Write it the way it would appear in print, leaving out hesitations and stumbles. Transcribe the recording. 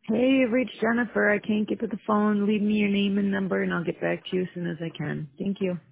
Hey, you've reached Jennifer. I can't get to the phone. Leave me your name and number and I'll get back to you as soon as I can. Thank you.